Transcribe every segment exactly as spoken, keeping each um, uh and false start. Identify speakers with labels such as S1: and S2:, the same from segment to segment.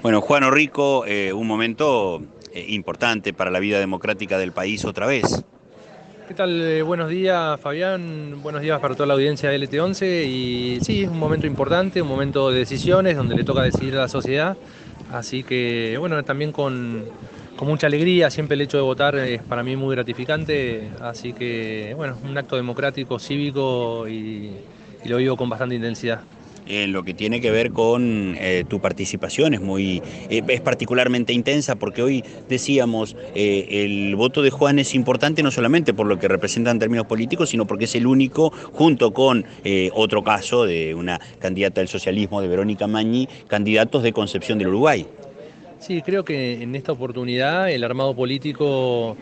S1: Bueno, Juan Orrico, eh, un momento eh, importante para la vida democrática del país otra vez.
S2: ¿Qué tal? Eh, buenos días, Fabián. Buenos días para toda la audiencia de L T once. Y sí, es un momento importante, un momento de decisiones donde le toca decidir a la sociedad. Así que, bueno, también con, con mucha alegría. Siempre el hecho de votar es para mí muy gratificante. Así que, bueno, un acto democrático, cívico y, y lo vivo con bastante intensidad.
S1: En lo que tiene que ver con eh, tu participación es muy eh, es particularmente intensa porque hoy decíamos eh, el voto de Juan es importante no solamente por lo que representa en términos políticos, sino porque es el único, junto con eh, otro caso de una candidata del socialismo, de Verónica Mañi, candidatos de Concepción del Uruguay.
S2: Sí, creo que en esta oportunidad el armado político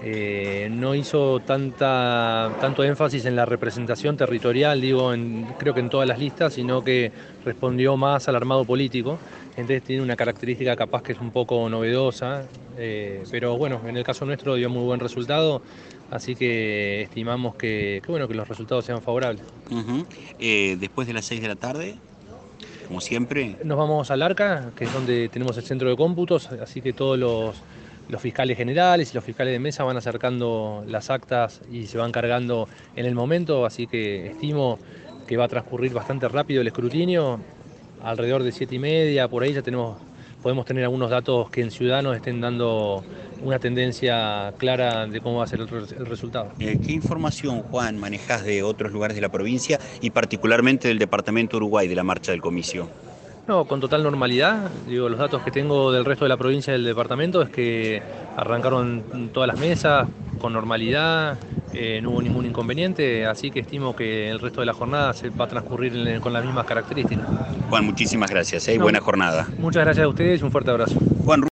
S2: eh, no hizo tanta, tanto énfasis en la representación territorial, digo, en- creo que en todas las listas, sino que respondió más al armado político. Entonces tiene una característica capaz que es un poco novedosa, eh, pero bueno, en el caso nuestro dio muy buen resultado, así que estimamos que, que, bueno, que los resultados sean favorables.
S1: Ujú. Eh, después de las seis de la tarde, como siempre.
S2: Nos vamos al Arca, que es donde tenemos el centro de cómputos, así que todos los, los fiscales generales y los fiscales de mesa van acercando las actas y se van cargando en el momento, así que estimo que va a transcurrir bastante rápido el escrutinio, alrededor de siete y media, por ahí ya tenemos, podemos tener algunos datos que en Ciudadanos estén dando una tendencia clara de cómo va a ser el, res- el resultado.
S1: Eh, ¿qué información, Juan, manejás de otros lugares de la provincia y particularmente del departamento Uruguay de la marcha del comicio?
S2: No, con total normalidad. Digo, los datos que tengo del resto de la provincia y del departamento es que arrancaron todas las mesas con normalidad, eh, no hubo ningún inconveniente, así que estimo que el resto de la jornada se va a transcurrir en- con las mismas características.
S1: Juan, muchísimas gracias, ¿eh? Y
S2: No,
S1: buena jornada.
S2: muchas gracias a ustedes y un fuerte abrazo.
S1: Juan